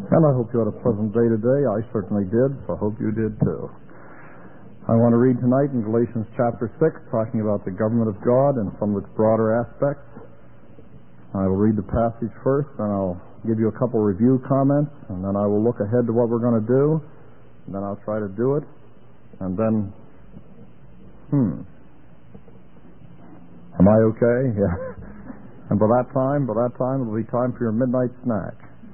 And I hope you had a pleasant day today. I certainly did, so I hope you did too. I want to read tonight in Galatians chapter 6, talking about the government of God and some of its broader aspects. I will read the passage first, and I'll give you a couple review comments, and then I will look ahead to what we're going to do, and then I'll try to do it, and then, am I okay? Yeah. And by that time, it'll be time for your midnight snack.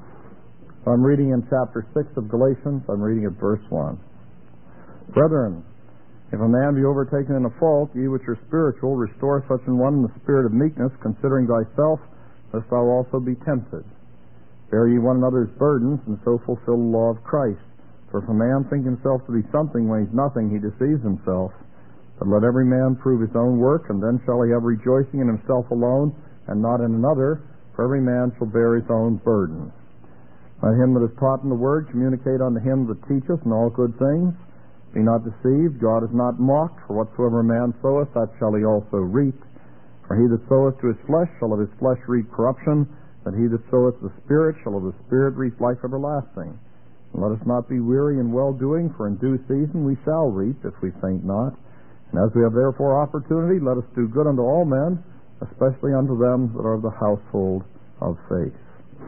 I'm reading in chapter 6 of Galatians. I'm reading at verse 1. Brethren, if a man be overtaken in a fault, ye which are spiritual, restore such an one in the spirit of meekness, considering thyself, lest thou also be tempted. Bear ye one another's burdens, and so fulfill the law of Christ. For if a man think himself to be something when he's nothing, he deceives himself. But let every man prove his own work, and then shall he have rejoicing in himself alone, and not in another, for every man shall bear his own burden. Let him that is taught in the word communicate unto him that teacheth in all good things. Be not deceived, God is not mocked, for whatsoever a man soweth, that shall he also reap. For he that soweth to his flesh shall of his flesh reap corruption, but he that soweth the Spirit shall of the Spirit reap life everlasting. And let us not be weary in well-doing, for in due season we shall reap, if we faint not. And as we have therefore opportunity, let us do good unto all men, especially unto them that are of the household of faith.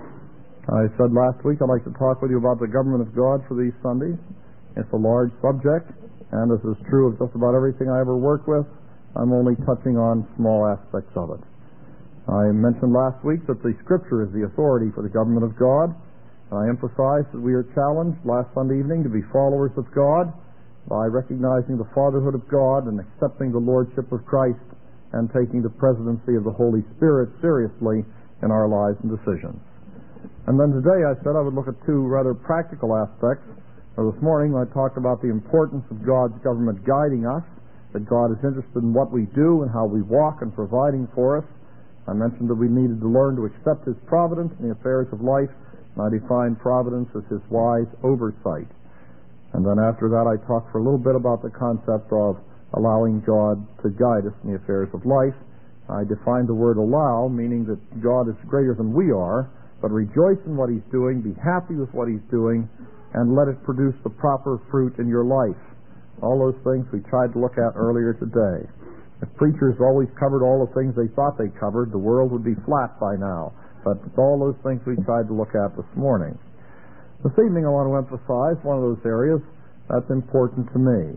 I said last week I'd like to talk with you about the government of God for these Sundays. It's a large subject, and this is true of just about everything I ever work with. I'm only touching on small aspects of it. I mentioned last week that the Scripture is the authority for the government of God. I emphasized that we are challenged last Sunday evening to be followers of God by recognizing the fatherhood of God and accepting the lordship of Christ and taking the presidency of the Holy Spirit seriously in our lives and decisions. And then today I said I would look at two rather practical aspects. This morning I talked about the importance of God's government guiding us, that God is interested in what we do and how we walk and providing for us. I mentioned that we needed to learn to accept His providence in the affairs of life, and I defined providence as His wise oversight. And then after that I talked for a little bit about the concept of allowing God to guide us in the affairs of life. I defined the word allow, meaning that God is greater than we are, but rejoice in what He's doing, be happy with what He's doing, and let it produce the proper fruit in your life. All those things we tried to look at earlier today. If preachers always covered all the things they thought they covered, the world would be flat by now. But it's all those things we tried to look at this morning. This evening I want to emphasize one of those areas that's important to me.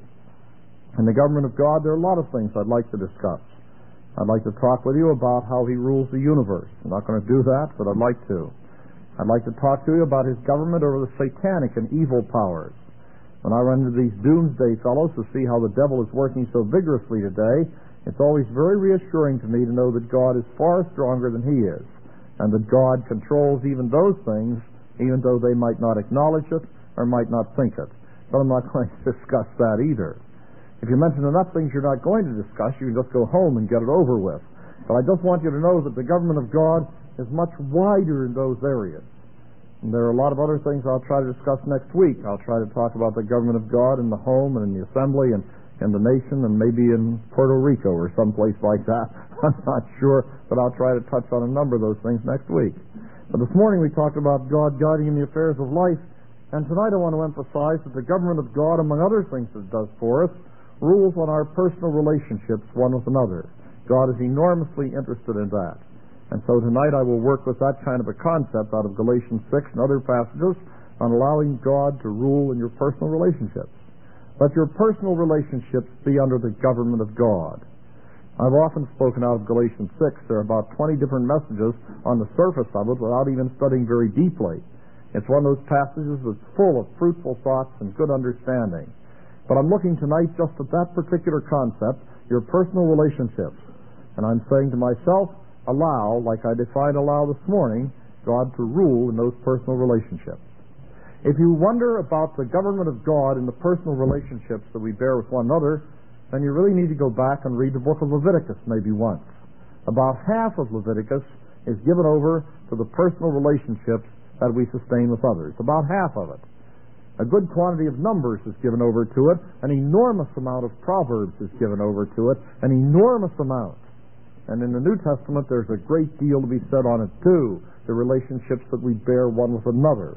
In the government of God, there are a lot of things I'd like to discuss. I'd like to talk with you about how He rules the universe. I'm not going to do that, but I'd like to. I'd like to talk to you about His government over the satanic and evil powers. When I run into these doomsday fellows to see how the devil is working so vigorously today, it's always very reassuring to me to know that God is far stronger than he is, and that God controls even those things, even though they might not acknowledge it or might not think it. But I'm not going to discuss that either. If you mention enough things you're not going to discuss, you can just go home and get it over with. But I just want you to know that the government of God is much wider in those areas. And there are a lot of other things I'll try to discuss next week. I'll try to talk about the government of God in the home and in the assembly and in the nation and maybe in Puerto Rico or someplace like that. I'm not sure, but I'll try to touch on a number of those things next week. But this morning we talked about God guiding in the affairs of life, and tonight I want to emphasize that the government of God, among other things that it does for us, rules on our personal relationships one with another. God is enormously interested in that. And so tonight I will work with that kind of a concept out of Galatians 6 and other passages on allowing God to rule in your personal relationships. Let your personal relationships be under the government of God. I've often spoken out of Galatians 6. There are about 20 different messages on the surface of it without even studying very deeply. It's one of those passages that's full of fruitful thoughts and good understanding. But I'm looking tonight just at that particular concept, your personal relationships. And I'm saying to myself, allow, like I defined allow this morning, God to rule in those personal relationships. If you wonder about the government of God in the personal relationships that we bear with one another, then you really need to go back and read the book of Leviticus maybe once. About half of Leviticus is given over to the personal relationships that we sustain with others. About half of it. A good quantity of Numbers is given over to it. An enormous amount of Proverbs is given over to it. An enormous amount. And in the New Testament, there's a great deal to be said on it too. The relationships that we bear one with another.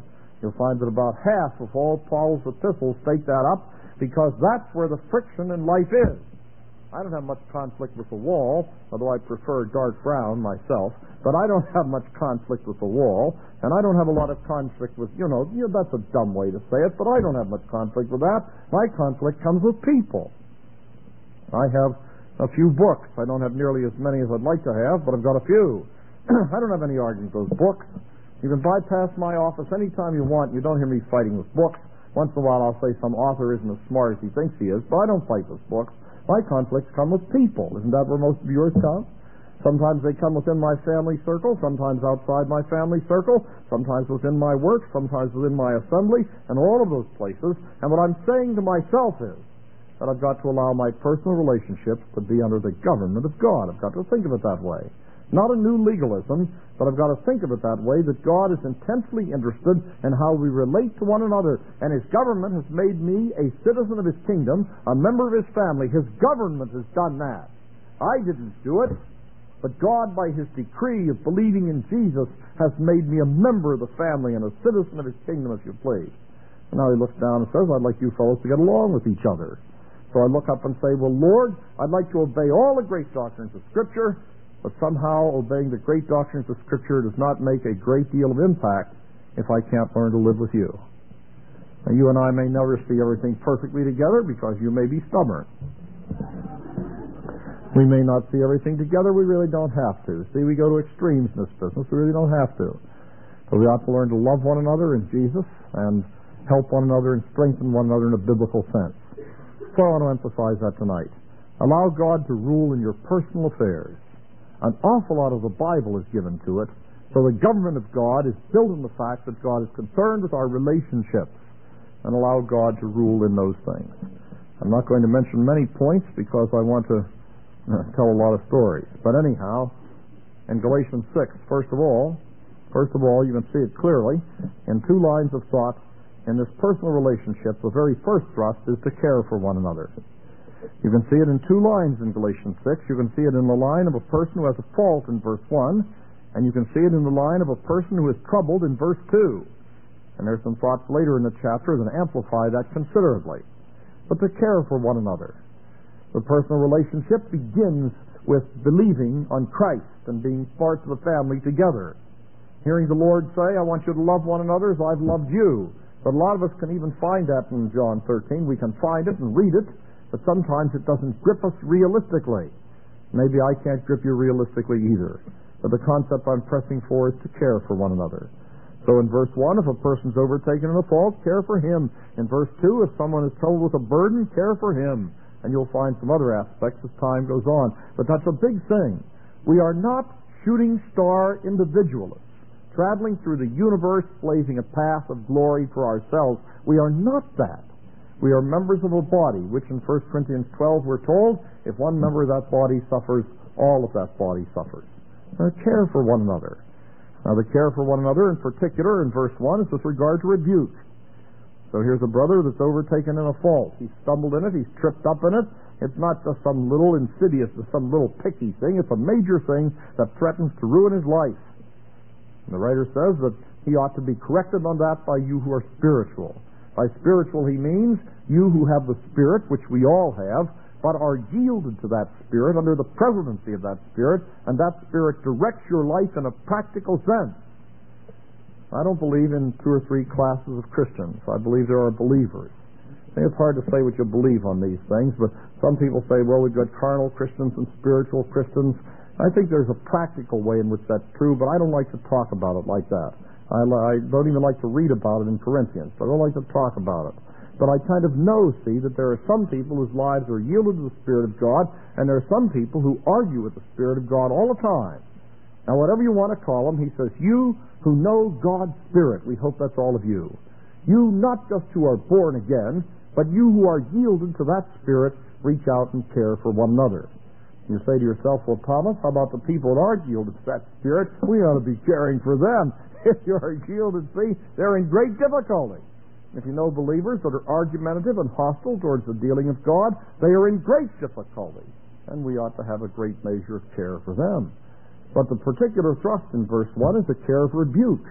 You'll find that about half of all Paul's epistles take that up, because that's where the friction in life is. I don't have much conflict with the wall, although I prefer dark brown myself, but I don't have much conflict with the wall, and I don't have a lot of conflict with, that's a dumb way to say it, but I don't have much conflict with that. My conflict comes with people. I have a few books. I don't have nearly as many as I'd like to have, but I've got a few. I don't have any argument with those books. You can bypass my office anytime you want. You don't hear me fighting with books. Once in a while I'll say some author isn't as smart as he thinks he is, but I don't fight with books. My conflicts come with people. Isn't that where most of yours come? Sometimes they come within my family circle, sometimes outside my family circle, sometimes within my work, sometimes within my assembly, and all of those places. And what I'm saying to myself is that I've got to allow my personal relationships to be under the government of God. I've got to think of it that way. Not a new legalism, but I've got to think of it that way, that God is intensely interested in how we relate to one another. And His government has made me a citizen of His kingdom, a member of His family. His government has done that. I didn't do it, but God, by His decree of believing in Jesus, has made me a member of the family and a citizen of His kingdom, if you please. And now He looks down and says, I'd like you fellows to get along with each other. So I look up and say, well, Lord, I'd like to obey all the great doctrines of Scripture, but somehow obeying the great doctrines of Scripture does not make a great deal of impact if I can't learn to live with you. Now, you and I may never see everything perfectly together because you may be stubborn. We may not see everything together. We really don't have to. See, we go to extremes in this business. We really don't have to. So we ought to learn to love one another in Jesus and help one another and strengthen one another in a biblical sense. So I want to emphasize that tonight. Allow God to rule in your personal affairs. An awful lot of the Bible is given to it, so the government of God is built on the fact that God is concerned with our relationships, and allow God to rule in those things. I'm not going to mention many points because I want to tell a lot of stories. But anyhow, in Galatians 6, first of all, you can see it clearly in two lines of thought. In this personal relationship, the very first thrust is to care for one another. You can see it in two lines in Galatians 6. You can see it in the line of a person who has a fault in verse 1, and you can see it in the line of a person who is troubled in verse 2. And there's some thoughts later in the chapter that amplify that considerably. But to care for one another. The personal relationship begins with believing on Christ and being parts of the family together. Hearing the Lord say, I want you to love one another as I've loved you. But a lot of us can even find that in John 13. We can find it and read it, but sometimes it doesn't grip us realistically. Maybe I can't grip you realistically either. But the concept I'm pressing for is to care for one another. So in verse 1, if a person's overtaken in a fault, care for him. In verse 2, if someone is troubled with a burden, care for him. And you'll find some other aspects as time goes on. But that's a big thing. We are not shooting star individualists, traveling through the universe, blazing a path of glory for ourselves. We are not that. We are members of a body, which in 1 Corinthians 12 we're told, if one member of that body suffers, all of that body suffers. Now, care for one another. Now, the care for one another in particular in verse 1 is with regard to rebuke. So here's a brother that's overtaken in a fault. He's stumbled in it. He's tripped up in it. It's not just some little insidious, some little picky thing. It's a major thing that threatens to ruin his life. And the writer says that he ought to be corrected on that by you who are spiritual. By spiritual he means you who have the Spirit, which we all have, but are yielded to that Spirit under the presidency of that Spirit, and that Spirit directs your life in a practical sense. I don't believe in 2 or 3 classes of Christians. I believe there are believers. I think it's hard to say what you believe on these things, but some people say, well, we've got carnal Christians and spiritual Christians. I think there's a practical way in which that's true, but I don't like to talk about it like that. I don't even like to read about it in Corinthians, but I don't like to talk about it. But I kind of know, see, that there are some people whose lives are yielded to the Spirit of God, and there are some people who argue with the Spirit of God all the time. Now, whatever you want to call them, he says, you who know God's Spirit, we hope that's all of you. You, not just who are born again, but you who are yielded to that Spirit, reach out and care for one another. You say to yourself, well, Thomas, how about the people that aren't yielded to that Spirit? We ought to be caring for them. If you are yielded, see, they're in great difficulty. If you know believers that are argumentative and hostile towards the dealing of God, they are in great difficulty. And we ought to have a great measure of care for them. But the particular thrust in verse 1 is the care of rebuke.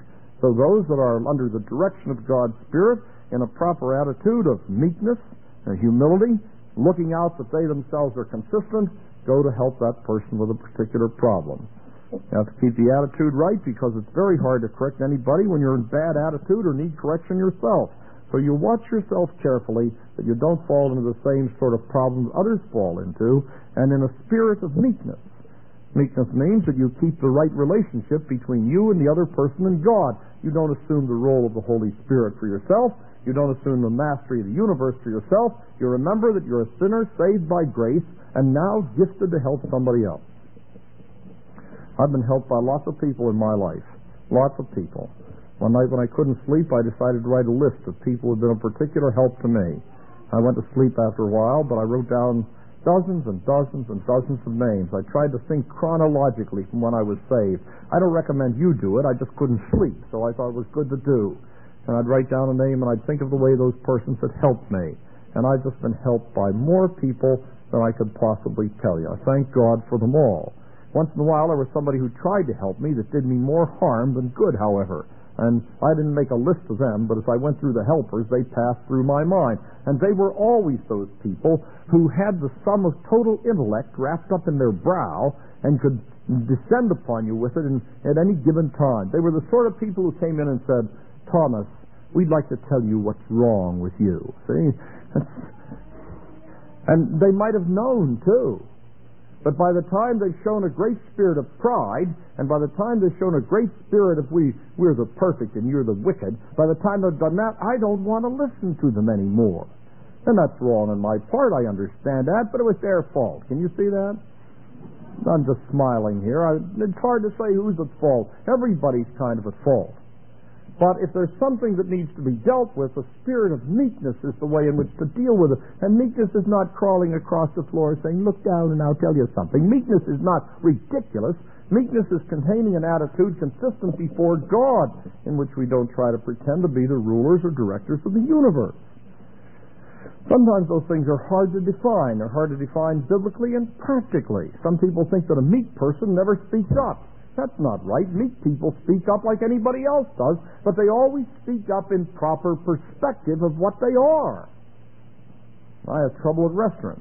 So those that are under the direction of God's Spirit in a proper attitude of meekness and humility, looking out that they themselves are consistent, go to help that person with a particular problem. You have to keep the attitude right, because it's very hard to correct anybody when you're in bad attitude or need correction yourself. So you watch yourself carefully that you don't fall into the same sort of problems others fall into, and in a spirit of meekness. Meekness means that you keep the right relationship between you and the other person and God. You don't assume the role of the Holy Spirit for yourself. You don't assume the mastery of the universe for yourself. You remember that you're a sinner saved by grace and now gifted to help somebody else. I've been helped by lots of people in my life. Lots of people. One night when I couldn't sleep, I decided to write a list of people who had been a particular help to me. I went to sleep after a while, but I wrote down dozens and dozens and dozens of names. I tried to think chronologically from when I was saved. I don't recommend you do it. I just couldn't sleep, so I thought it was good to do. And I'd write down a name, and I'd think of the way those persons had helped me. And I've just been helped by more people than I could possibly tell you. I thank God for them all. Once in a while, there was somebody who tried to help me that did me more harm than good, however. And I didn't make a list of them, but as I went through the helpers, they passed through my mind. And they were always those people who had the sum of total intellect wrapped up in their brow and could descend upon you with it at any given time. They were the sort of people who came in and said, "Thomas, we'd like to tell you what's wrong with you." See? And they might have known, too. But by the time they've shown a great spirit of pride, and by the time they've shown a great spirit of we're the perfect and you're the wicked, by the time they've done that, I don't want to listen to them anymore. And that's wrong on my part, I understand that, but it was their fault. Can you see that? I'm just smiling here. It's hard to say who's at fault. Everybody's kind of at fault. But if there's something that needs to be dealt with, the spirit of meekness is the way in which to deal with it. And meekness is not crawling across the floor saying, "Look down and I'll tell you something." Meekness is not ridiculous. Meekness is containing an attitude consistent before God, in which we don't try to pretend to be the rulers or directors of the universe. Sometimes those things are hard to define. They're hard to define biblically and practically. Some people think that a meek person never speaks up. That's not right. Meek people speak up like anybody else does, but they always speak up in proper perspective of what they are. I have trouble at restaurants.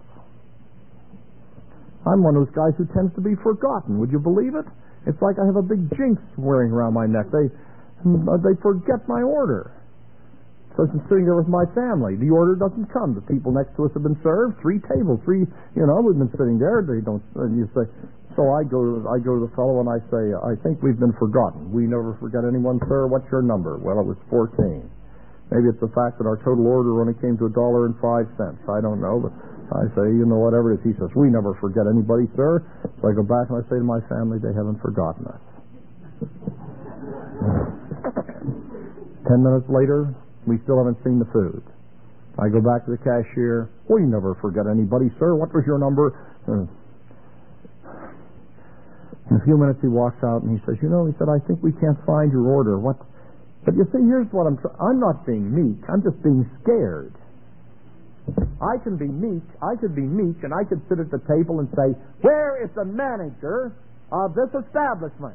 I'm one of those guys who tends to be forgotten. Would you believe it? It's like I have a big jinx wearing around my neck. They forget my order. So I'm sitting there with my family. The order doesn't come. The people next to us have been served. 3 tables. We've been sitting there. They don't. And you say. So I go to the fellow and I say, "I think we've been forgotten." "We never forget anyone, sir. What's your number?" "Well, it was 14. Maybe it's the fact that our total order only came to $1.05. I don't know, but I say, whatever it is. He says, "We never forget anybody, sir." So I go back and I say to my family, "They haven't forgotten us." 10 minutes later, we still haven't seen the food. I go back to the cashier. "We never forget anybody, sir. What was your number?" In a few minutes he walks out and he says, he said, "I think we can't find your order." "What?" "But you see, here's what I'm not being meek. I'm just being scared. I can be meek, and I could sit at the table and say, 'Where is the manager of this establishment?'"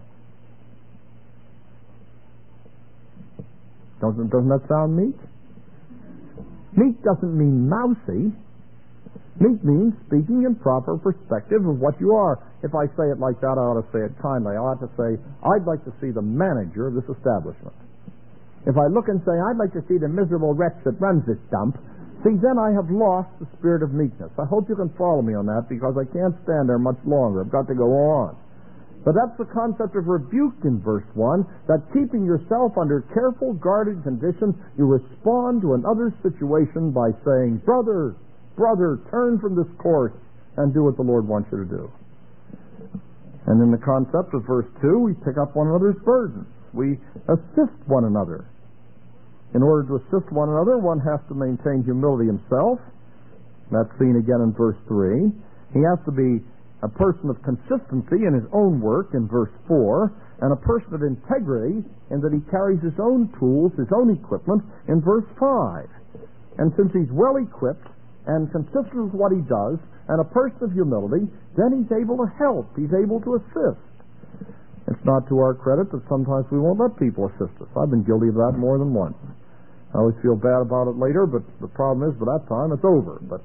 Doesn't that sound meek? Meek doesn't mean mousy. Meek means speaking in proper perspective of what you are. If I say it like that, I ought to say it kindly. I ought to say, "I'd like to see the manager of this establishment." If I look and say, "I'd like to see the miserable wretch that runs this dump," see, then I have lost the spirit of meekness. I hope you can follow me on that, because I can't stand there much longer. I've got to go on. But that's the concept of rebuke in verse 1, that keeping yourself under careful, guarded condition, you respond to another situation by saying, Brother, turn from this course and do what the Lord wants you to do." And in the concept of verse 2, we pick up one another's burdens. We assist one another. In order to assist one another, one has to maintain humility himself. That's seen again in verse 3. He has to be a person of consistency in his own work in verse 4, and a person of integrity in that he carries his own tools, his own equipment in verse 5. And since he's well equipped and consistent with what he does, and a person of humility, then he's able to help, he's able to assist. It's not to our credit that sometimes we won't let people assist us. I've been guilty of that more than once. I always feel bad about it later, but the problem is by that time it's over. But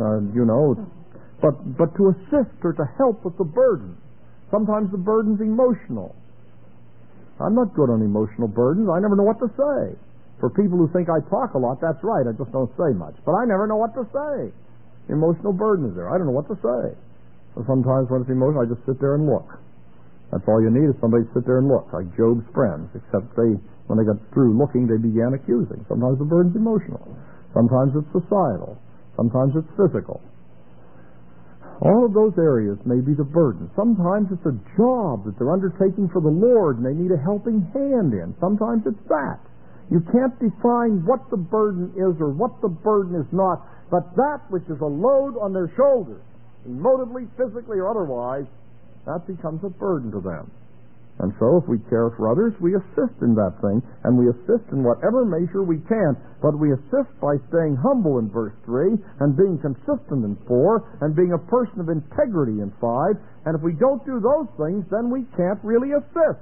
but to assist or to help with the burden. Sometimes the burden's emotional. I'm not good on emotional burdens. I never know what to say. For people who think I talk a lot, that's right. I just don't say much. But I never know what to say. Emotional burden is there. I don't know what to say. So sometimes when it's emotional, I just sit there and look. That's all you need is somebody to sit there and look, like Job's friends, except when they got through looking, they began accusing. Sometimes the burden's emotional. Sometimes it's societal. Sometimes it's physical. All of those areas may be the burden. Sometimes it's a job that they're undertaking for the Lord and they need a helping hand in. Sometimes it's that. You can't define what the burden is or what the burden is not, but that which is a load on their shoulders, emotively, physically, or otherwise, that becomes a burden to them. And so if we care for others, we assist in that thing, and we assist in whatever measure we can, but we assist by staying humble in verse 3, and being consistent in 4, and being a person of integrity in 5, and if we don't do those things, then we can't really assist.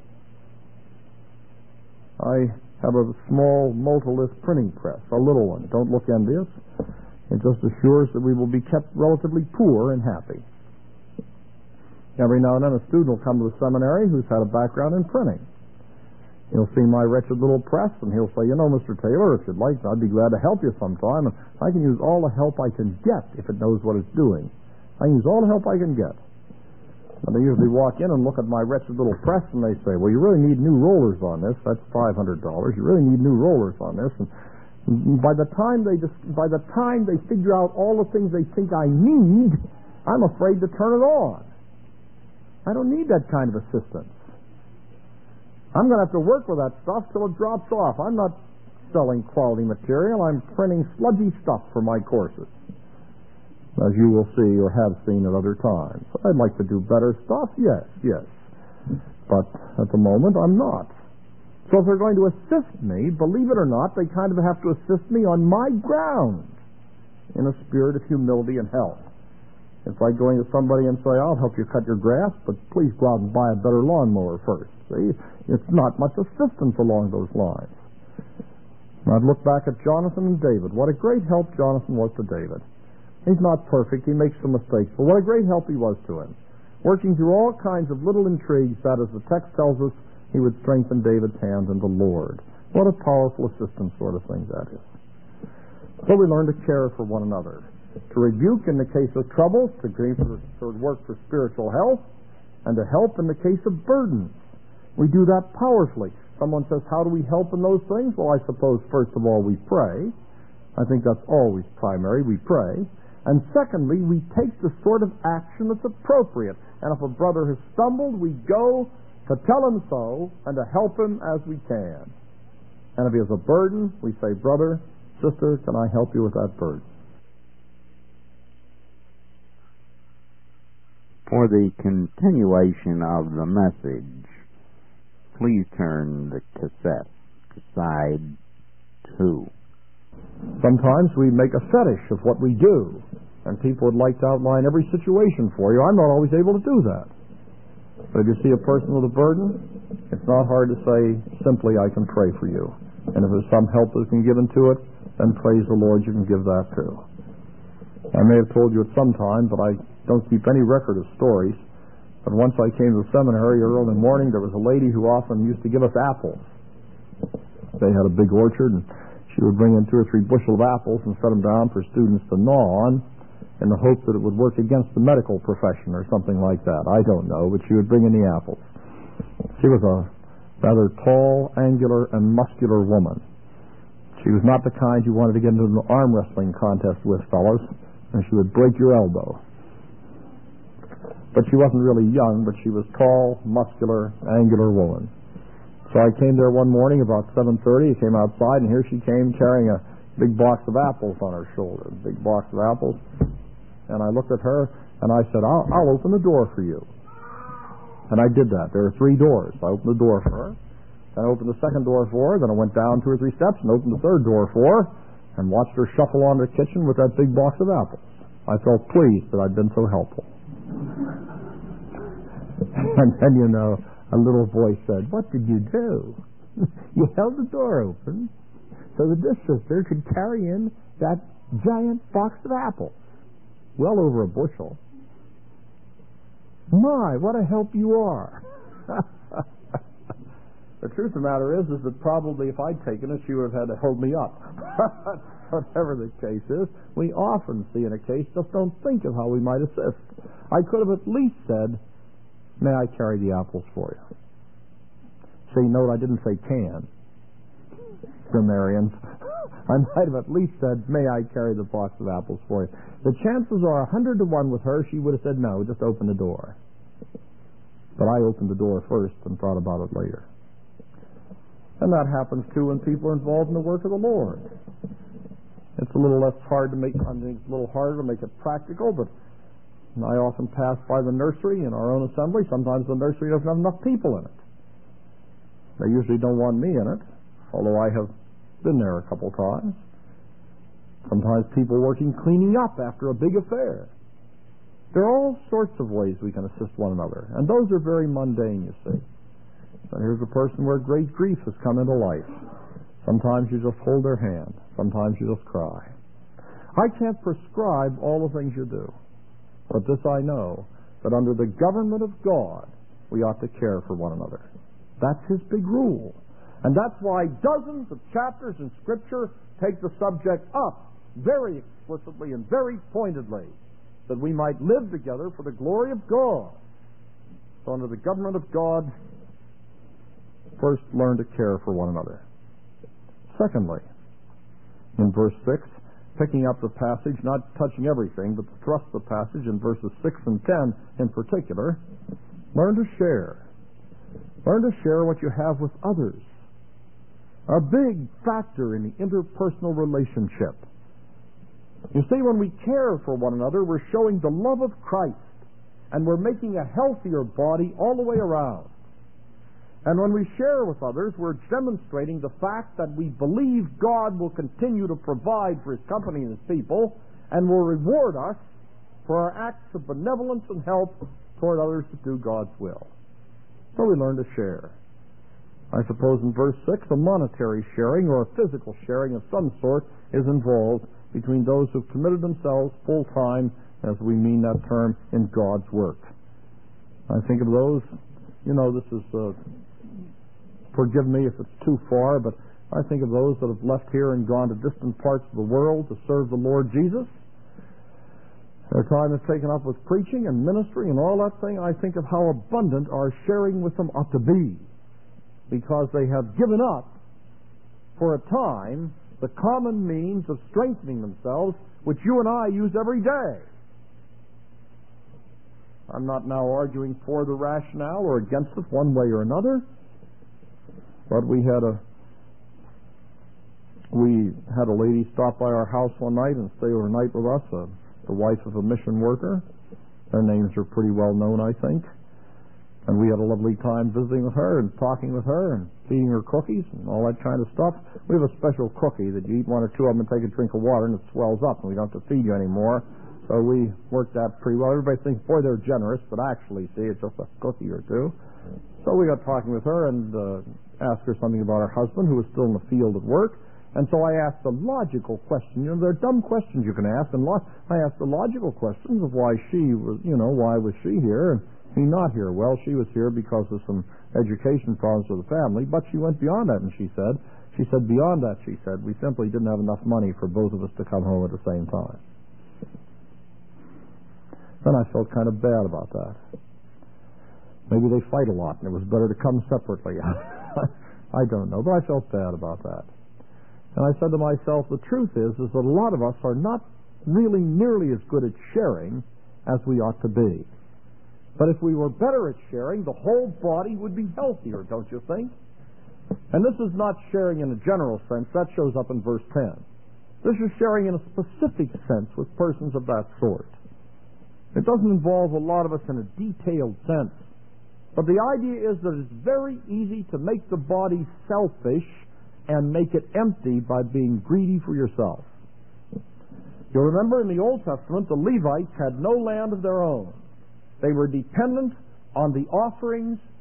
I have a small multilith printing press, a little one. Don't look envious. It just assures that we will be kept relatively poor and happy. Every now and then a student will come to the seminary who's had a background in printing. He'll see my wretched little press and he'll say, Mr. Taylor, if you'd like, I'd be glad to help you sometime. And I can use all the help I can get if it knows what it's doing. I can use all the help I can get. And they usually walk in and look at my wretched little press and they say, well, you really need new rollers on this. That's $500. You really need new rollers on this. And by the time they figure out all the things they think I need, I'm afraid to turn it on. I don't need that kind of assistance. I'm going to have to work with that stuff till it drops off. I'm not selling quality material. I'm printing sludgy stuff for my courses, as you will see or have seen at other times. I'd like to do better stuff, yes. But at the moment, I'm not. So if they're going to assist me, believe it or not, they kind of have to assist me on my ground in a spirit of humility and help. It's like going to somebody and say, I'll help you cut your grass, but please go out and buy a better lawnmower first. See? It's not much assistance along those lines. And I'd look back at Jonathan and David. What a great help Jonathan was to David. He's not perfect. He makes some mistakes. But what a great help he was to him. Working through all kinds of little intrigues that, as the text tells us, he would strengthen David's hand in the Lord. What a powerful assistance sort of thing that is. So we learn to care for one another. To rebuke in the case of troubles, to work for spiritual health, and to help in the case of burdens. We do that powerfully. Someone says, how do we help in those things? Well, I suppose, first of all, we pray. I think that's always primary. We pray. And secondly, we take the sort of action that's appropriate. And if a brother has stumbled, we go to tell him so and to help him as we can. And if he has a burden, we say, brother, sister, can I help you with that burden? For the continuation of the message, please turn the cassette to side 2. Sometimes we make a fetish of what we do, and people would like to outline every situation for you. I'm not always able to do that. But if you see a person with a burden, it's not hard to say simply, I can pray for you. And if there's some help that's been given to it, then praise the Lord, you can give that too. I may have told you at some time, but I don't keep any record of stories. But once I came to the seminary early in the morning, there was a lady who often used to give us apples. They had a big orchard, and she would bring in 2 or 3 bushel of apples and set them down for students to gnaw on in the hope that it would work against the medical profession or something like that. I don't know, but she would bring in the apples. She was a rather tall, angular, and muscular woman. She was not the kind you wanted to get into an arm wrestling contest with, fellas, and she would break your elbow. But she wasn't really young, but she was tall, muscular, angular woman. So I came there one morning about 7:30. I came outside, and here she came carrying a big box of apples on her shoulder, a big box of apples. And I looked at her, and I said, I'll open the door for you. And I did that. There were 3 doors. I opened the door for her. Then I opened the second door for her. Then I went down 2 or 3 steps and opened the third door for her and watched her shuffle on to the kitchen with that big box of apples. I felt pleased that I'd been so helpful. And then, A little voice said, "What did you do?" "You held the door open so that this sister could carry in that giant box of apples, well over a bushel." My, what a help you are. The truth of the matter is that probably if I'd taken it, she would have had to hold me up. Whatever the case is, we often see in a case, just don't think of how we might assist. I could have at least said, "May I carry the apples for you?" See, note I didn't say can. Grammarians. I might have at least said, "May I carry the box of apples for you?" The chances are 100 to 1 with her, she would have said, "No, just open the door." But I opened the door first and thought about it later. And that happens too when people are involved in the work of the Lord. It's a little less hard to make, I think it's a little harder to make it practical, but I often pass by the nursery in our own assembly. Sometimes the nursery doesn't have enough people in it. They usually don't want me in it, although I have been there a couple times. Sometimes people working cleaning up after a big affair. There are all sorts of ways we can assist one another, and those are very mundane, you see. But here's a person where great grief has come into life. Sometimes you just hold their hand. Sometimes you just cry. I can't prescribe all the things you do, but this I know, that under the government of God, we ought to care for one another. That's His big rule. And that's why dozens of chapters in Scripture take the subject up very explicitly and very pointedly, that we might live together for the glory of God. So under the government of God, first learn to care for one another. Secondly, in verse 6, picking up the passage, not touching everything, but the thrust of the passage in verses 6 and 10 in particular, learn to share. Learn to share what you have with others. A big factor in the interpersonal relationship. You see, when we care for one another, we're showing the love of Christ, and we're making a healthier body all the way around. And when we share with others, we're demonstrating the fact that we believe God will continue to provide for His company and His people, and will reward us for our acts of benevolence and help toward others to do God's will. So we learn to share. I suppose in verse 6, a monetary sharing or a physical sharing of some sort is involved between those who've committed themselves full-time, as we mean that term, in God's work. I think of those, this is, forgive me if it's too far, but I think of those that have left here and gone to distant parts of the world to serve the Lord Jesus. Their time is taken up with preaching and ministry and all that thing. I think of how abundant our sharing with them ought to be, because they have given up for a time the common means of strengthening themselves, which you and I use every day. I'm not now arguing for the rationale or against it one way or another, but we had a lady stop by our house one night and stay overnight with us, the wife of a mission worker. Their names are pretty well known, I think. And we had a lovely time visiting with her and talking with her and feeding her cookies and all that kind of stuff. We have a special cookie that you eat one or two of them and take a drink of water and it swells up and we don't have to feed you anymore. So we worked that pretty well. Everybody thinks, boy, they're generous, but actually, see, it's just a cookie or two. So we got talking with her and asked her something about her husband, who was still in the field at work. And so I asked a logical question. There are dumb questions you can ask, and I asked the logical questions of why she was, why was she here and he not here? Well, she was here because of some education problems with the family, but she went beyond that, and she said, beyond that, she said, we simply didn't have enough money for both of us to come home at the same time. Then I felt kind of bad about that. Maybe they fight a lot, and it was better to come separately. I don't know, but I felt bad about that. And I said to myself, the truth is that a lot of us are not really nearly as good at sharing as we ought to be. But if we were better at sharing, the whole body would be healthier, don't you think? And this is not sharing in a general sense. That shows up in verse 10. This is sharing in a specific sense with persons of that sort. It doesn't involve a lot of us in a detailed sense. But the idea is that it's very easy to make the body selfish and make it empty by being greedy for yourself. You'll remember in the Old Testament, the Levites had no land of their own. They were dependent on the offerings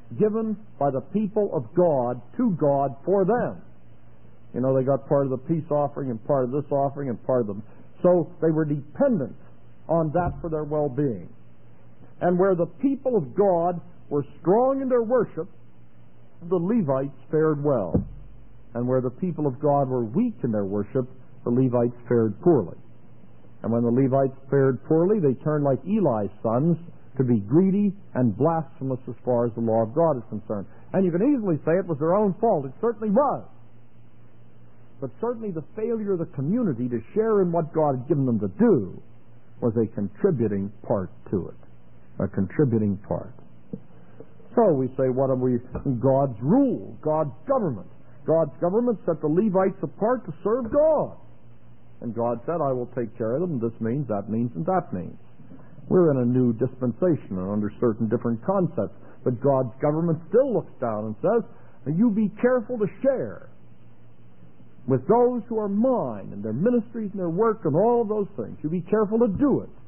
given by the people of God to God for them. You know, they got part of the peace offering and part of this offering and part of them. So they were dependent on that for their well-being. And where the people of God were strong in their worship, the Levites fared well. And where the people of God were weak in their worship, the Levites fared poorly. And when the Levites fared poorly, they turned like Eli's sons to be greedy and blasphemous as far as the law of God is concerned. And you can easily say it was their own fault. It certainly was. But certainly the failure of the community to share in what God had given them to do was a contributing part to it. A contributing part. So we say, what are we? God's rule, God's government. God's government set the Levites apart to serve God. And God said, I will take care of them. This means, that means, and that means. We're in a new dispensation and under certain different concepts. But God's government still looks down and says, you be careful to share with those who are mine and their ministries and their work and all of those things. You be careful to do it.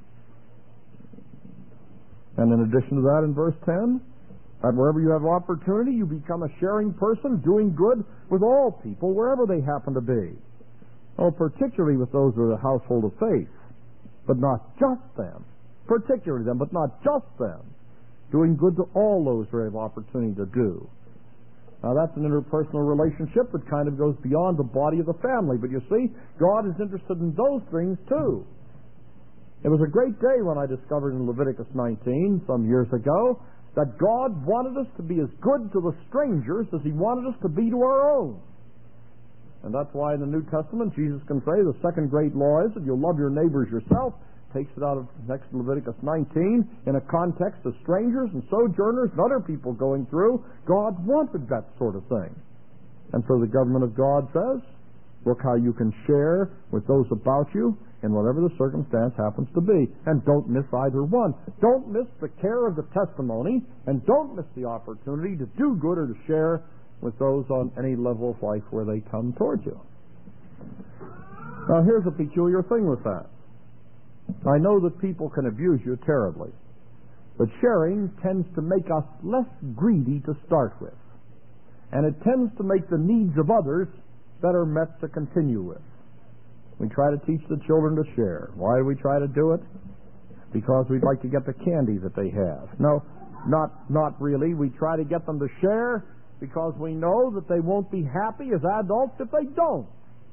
And in addition to that, in verse 10, that wherever you have opportunity, you become a sharing person, doing good with all people, wherever they happen to be. Oh, particularly with those of the household of faith, but not just them. Particularly them, but not just them. Doing good to all those who have opportunity to do. Now, that's an interpersonal relationship that kind of goes beyond the body of the family. But you see, God is interested in those things, too. It was a great day when I discovered in Leviticus 19, some years ago, that God wanted us to be as good to the strangers as He wanted us to be to our own. And that's why in the New Testament, Jesus can say the second great law is that you'll love your neighbors yourself. Takes it out of next Leviticus 19 in a context of strangers and sojourners and other people going through. God wanted that sort of thing. And so the government of God says, look how you can share with those about you in whatever the circumstance happens to be. And don't miss either one. Don't miss the care of the testimony, and don't miss the opportunity to do good or to share with those on any level of life where they come towards you. Now here's a peculiar thing with that. I know that people can abuse you terribly, but sharing tends to make us less greedy to start with, and it tends to make the needs of others better met to continue with. We try to teach the children to share. Why do we try to do it? Because we'd like to get the candy that they have. No, not really. We try to get them to share because we know that they won't be happy as adults if they don't.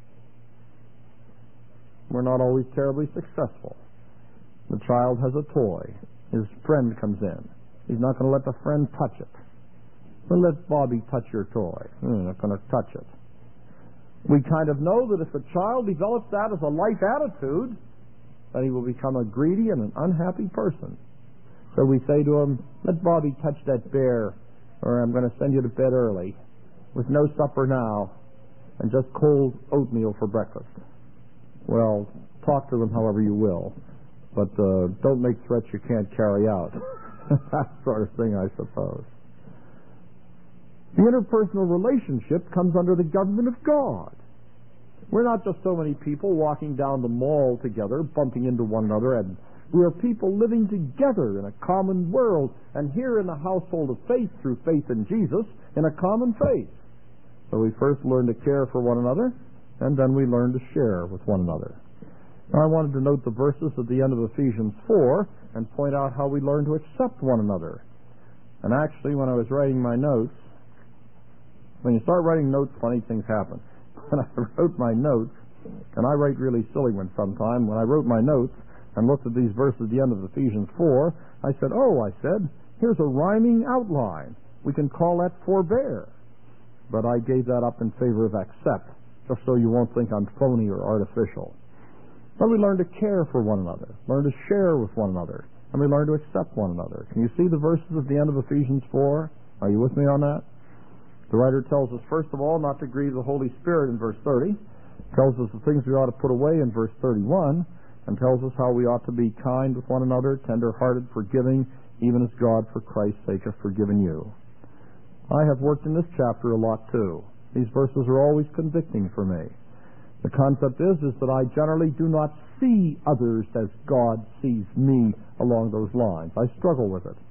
We're not always terribly successful. The child has a toy. His friend comes in. He's not going to let the friend touch it. Well, let Bobby touch your toy. Not going to touch it. We kind of know that if a child develops that as a life attitude, that he will become a greedy and an unhappy person. So we say to him, let Bobby touch that bear, or I'm going to send you to bed early, with no supper now, and just cold oatmeal for breakfast. Well, talk to them however you will, but don't make threats you can't carry out. That sort of thing, I suppose. The interpersonal relationship comes under the government of God. We're not just so many people walking down the mall together, bumping into one another, and we are people living together in a common world, and here in the household of faith through faith in Jesus, in a common faith. So we first learn to care for one another, and then we learn to share with one another. Now, I wanted to note the verses at the end of Ephesians 4 and point out how we learn to accept one another. And actually, when I was writing my notes, when you start writing notes, funny things happen. When I wrote my notes, and I write really silly ones sometime, when I wrote my notes and looked at these verses at the end of Ephesians 4, I said, here's a rhyming outline. We can call that forbear. But I gave that up in favor of accept, just so you won't think I'm phony or artificial. But we learn to care for one another, learn to share with one another, and we learn to accept one another. Can you see the verses at the end of Ephesians 4? Are you with me on that? The writer tells us, first of all, not to grieve the Holy Spirit in verse 30, tells us the things we ought to put away in verse 31, and tells us how we ought to be kind with one another, tender-hearted, forgiving, even as God, for Christ's sake, has forgiven you. I have worked in this chapter a lot, too. These verses are always convicting for me. The concept is that I generally do not see others as God sees me along those lines. I struggle with it.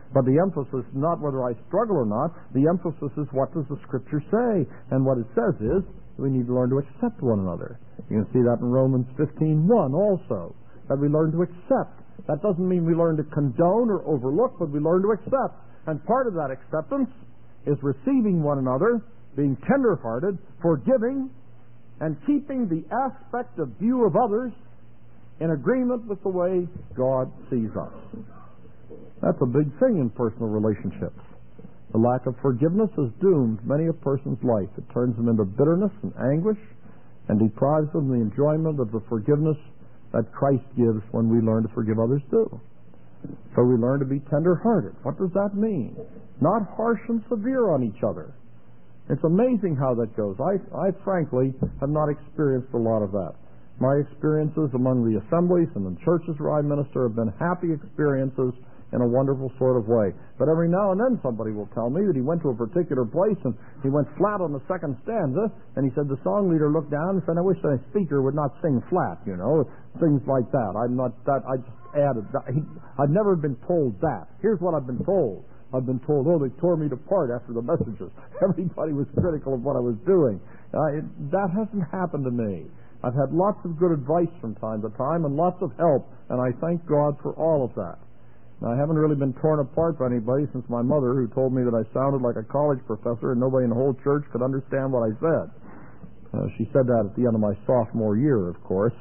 But the emphasis is not whether I struggle or not. The emphasis is what does the Scripture say? And what it says is we need to learn to accept one another. You can see that in Romans 15:1 also, that we learn to accept. That doesn't mean we learn to condone or overlook, but we learn to accept. And part of that acceptance is receiving one another, being tender-hearted, forgiving, and keeping the aspect of view of others in agreement with the way God sees us. That's a big thing in personal relationships. The lack of forgiveness has doomed many a person's life. It turns them into bitterness and anguish and deprives them of the enjoyment of the forgiveness that Christ gives when we learn to forgive others too. So we learn to be tender-hearted. What does that mean? Not harsh and severe on each other. It's amazing how that goes. I frankly have not experienced a lot of that. My experiences among the assemblies and the churches where I minister have been happy experiences in a wonderful sort of way. But every now and then somebody will tell me that he went to a particular place and he went flat on the second stanza, and he said the song leader looked down and said, I wish the speaker would not sing flat, things like that. I just added that. I've never been told that. Here's what I've been told. I've been told, they tore me apart after the messages. Everybody was critical of what I was doing. That hasn't happened to me. I've had lots of good advice from time to time and lots of help, and I thank God for all of that. Now, I haven't really been torn apart by anybody since my mother, who told me that I sounded like a college professor and nobody in the whole church could understand what I said. She said that at the end of my sophomore year, of course,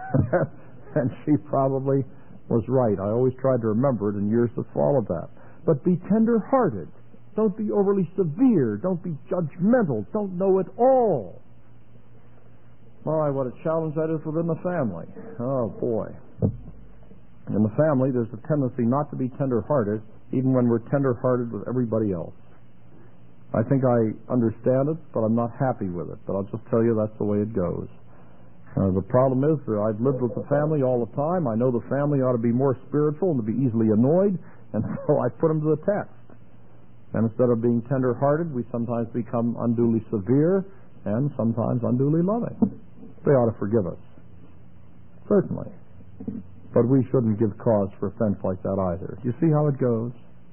and she probably was right. I always tried to remember it in years that followed that. But be tender-hearted. Don't be overly severe. Don't be judgmental. Don't know it all. My, what a challenge that is within the family. Oh, boy. In the family, there's a tendency not to be tender-hearted, even when we're tender-hearted with everybody else. I think I understand it, but I'm not happy with it. But I'll just tell you that's the way it goes. The problem is that I've lived with the family all the time. I know the family ought to be more spiritual and to be easily annoyed, and so I put them to the test. And instead of being tender-hearted, we sometimes become unduly severe and sometimes unduly loving. They ought to forgive us. Certainly. But we shouldn't give cause for offense like that either. Do you see how it goes?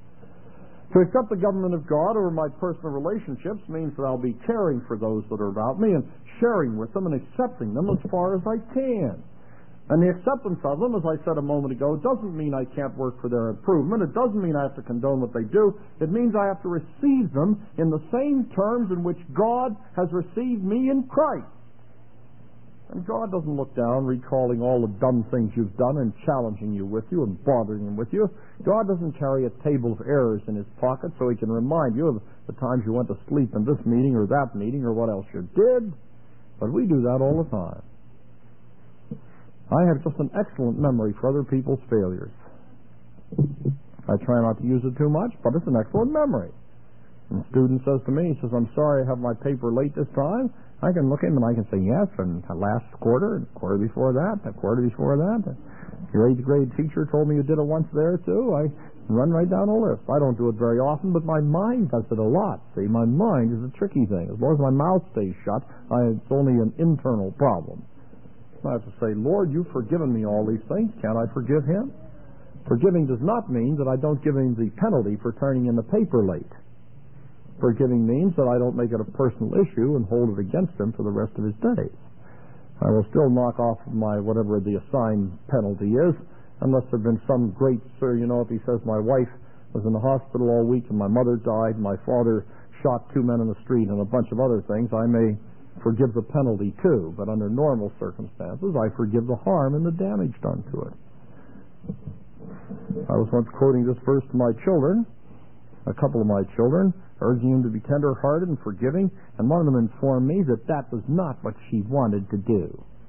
To accept the government of God over my personal relationships means that I'll be caring for those that are about me and sharing with them and accepting them as far as I can. And the acceptance of them, as I said a moment ago, doesn't mean I can't work for their improvement. It doesn't mean I have to condone what they do. It means I have to receive them in the same terms in which God has received me in Christ. And God doesn't look down recalling all the dumb things you've done and challenging you with you and bothering him with you. God doesn't carry a table of errors in his pocket so he can remind you of the times you went to sleep in this meeting or that meeting or what else you did. But we do that all the time. I have just an excellent memory for other people's failures. I try not to use it too much, but it's an excellent memory. And the student says to me, he says, I'm sorry I have my paper late this time. I can look at him and I can say, yes, and last quarter, and quarter before that, a quarter before that. Your 8th grade teacher told me you did it once there, too. I run right down the list. I don't do it very often, but my mind does it a lot. See, my mind is a tricky thing. As long as my mouth stays shut, it's only an internal problem. I have to say, Lord, you've forgiven me all these things. Can't I forgive him? Forgiving does not mean that I don't give him the penalty for turning in the paper late. Forgiving means that I don't make it a personal issue and hold it against him for the rest of his days. I will still knock off my whatever the assigned penalty is, unless there have been some great, if he says my wife was in the hospital all week and my mother died, my father shot 2 men in the street and a bunch of other things, I may forgive the penalty too, but under normal circumstances, I forgive the harm and the damage done to it. I was once quoting this verse to my children, a couple of my children, urging them to be tender-hearted and forgiving, and one of them informed me that that was not what she wanted to do.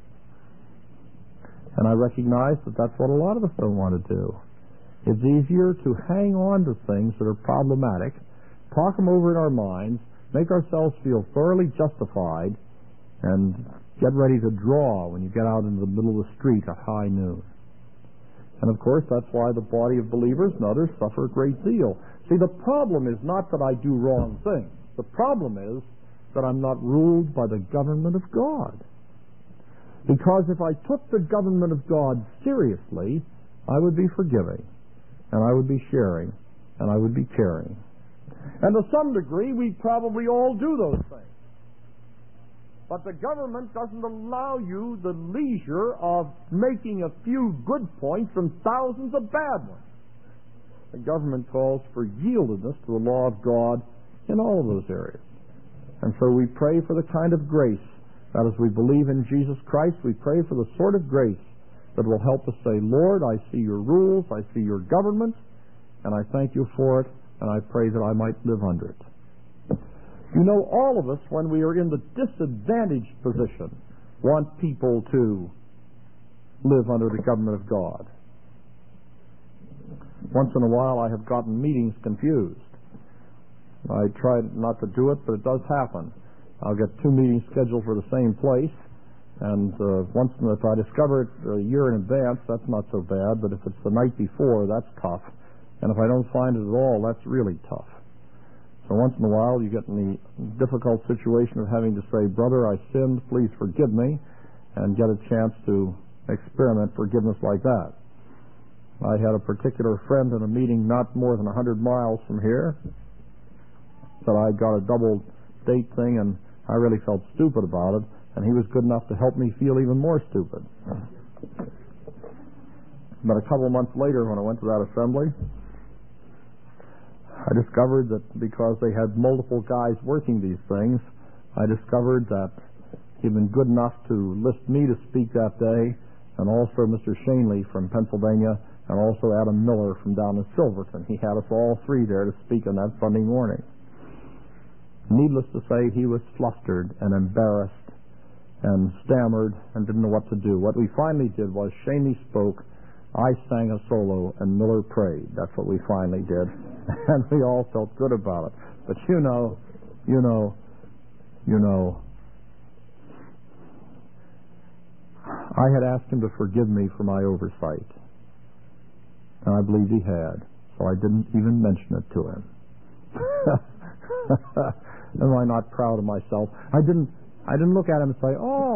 And I recognize that that's what a lot of us don't want to do. It's easier to hang on to things that are problematic, talk them over in our minds, make ourselves feel thoroughly justified, and get ready to draw when you get out into the middle of the street at high noon. And of course, that's why the body of believers and others suffer a great deal. See, the problem is not that I do wrong things. The problem is that I'm not ruled by the government of God. Because if I took the government of God seriously, I would be forgiving, and I would be sharing, and I would be caring. And to some degree, we probably all do those things. But the government doesn't allow you the leisure of making a few good points from thousands of bad ones. The government calls for yieldedness to the law of God in all of those areas. And so we pray for the kind of grace that as we believe in Jesus Christ, we pray for the sort of grace that will help us say, Lord, I see your rules, I see your government, and I thank you for it, and I pray that I might live under it. You know, all of us, when we are in the disadvantaged position, want people to live under the government of God. Once in a while, I have gotten meetings confused. I try not to do it, but it does happen. I'll get two meetings scheduled for the same place, and if I discover it a year in advance, that's not so bad, but if it's the night before, that's tough. And if I don't find it at all, that's really tough. So once in a while, you get in the difficult situation of having to say, brother, I sinned, please forgive me, and get a chance to experiment forgiveness like that. I had a particular friend in a meeting not more than 100 miles from here that I got a double date thing, and I really felt stupid about it, and he was good enough to help me feel even more stupid. But a couple of months later, when I went to that assembly, I discovered that because they had multiple guys working these things, I discovered that he'd been good enough to list me to speak that day, and also Mr. Shanley from Pennsylvania, and also Adam Miller from down in Silverton. He had us all three there to speak on that Sunday morning. Needless to say, he was flustered and embarrassed and stammered and didn't know what to do. What we finally did was Shanley spoke, I sang a solo, and Miller prayed. That's what we finally did. And we all felt good about it. But you know, I had asked him to forgive me for my oversight. And I believed he had. So I didn't even mention it to him. Am I not proud of myself? I didn't look at him and say,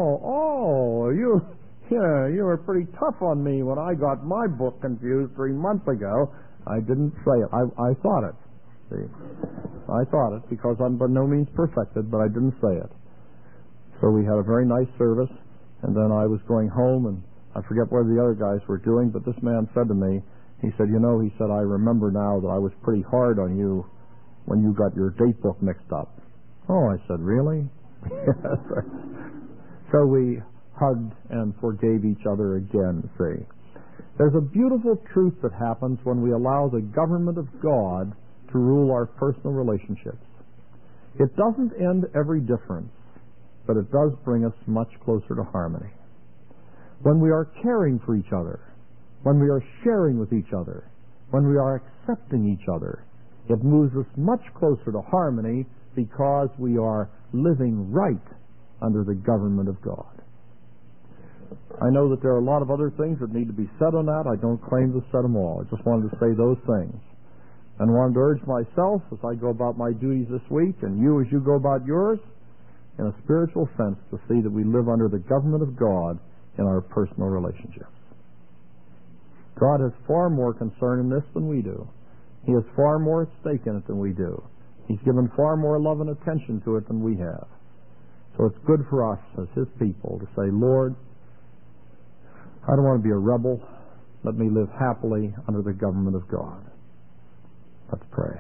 you were pretty tough on me when I got my book confused 3 months ago. I didn't say it. I thought it. See? I thought it because I'm by no means perfected, but I didn't say it. So we had a very nice service, and then I was going home, and I forget what the other guys were doing, but this man said to me, he said, I remember now that I was pretty hard on you when you got your date book mixed up. Oh, I said, really? Yes. So we hugged and forgave each other again, see. There's a beautiful truth that happens when we allow the government of God to rule our personal relationships. It doesn't end every difference, but it does bring us much closer to harmony. When we are caring for each other, when we are sharing with each other, when we are accepting each other, it moves us much closer to harmony because we are living right under the government of God. I know that there are a lot of other things that need to be said on that. I don't claim to say them all. I just wanted to say those things. And wanted to urge myself as I go about my duties this week, and you as you go about yours, in a spiritual sense, to see that we live under the government of God in our personal relationships. God has far more concern in this than we do. He has far more at stake in it than we do. He's given far more love and attention to it than we have. So it's good for us as His people to say, Lord, I don't want to be a rebel. Let me live happily under the government of God. Let's pray.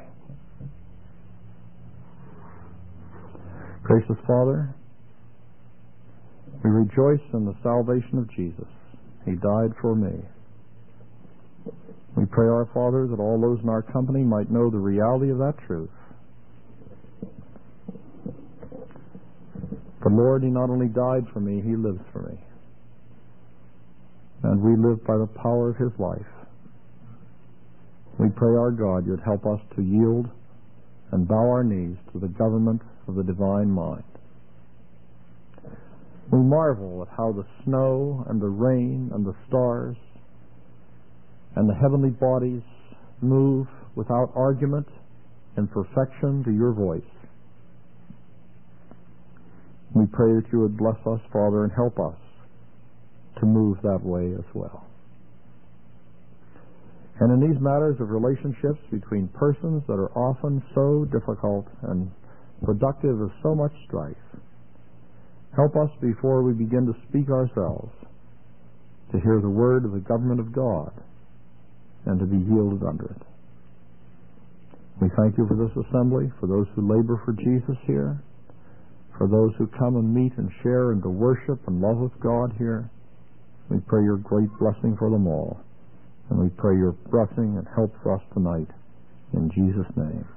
Gracious Father, we rejoice in the salvation of Jesus. He died for me. We pray, our Father, that all those in our company might know the reality of that truth. But Lord, He not only died for me, He lives for me. And we live by the power of His life. We pray, our God, You'd help us to yield and bow our knees to the government of the divine mind. We marvel at how the snow and the rain and the stars and the heavenly bodies move without argument in perfection to Your voice. We pray that You would bless us, Father, and help us to move that way as well. And in these matters of relationships between persons that are often so difficult and productive of so much strife, help us before we begin to speak ourselves to hear the word of the government of God and to be yielded under it. We thank you for this assembly, for those who labor for Jesus here, for those who come and meet and share and to worship and love with God here. We pray your great blessing for them all. And we pray your blessing and help for us tonight. In Jesus' name.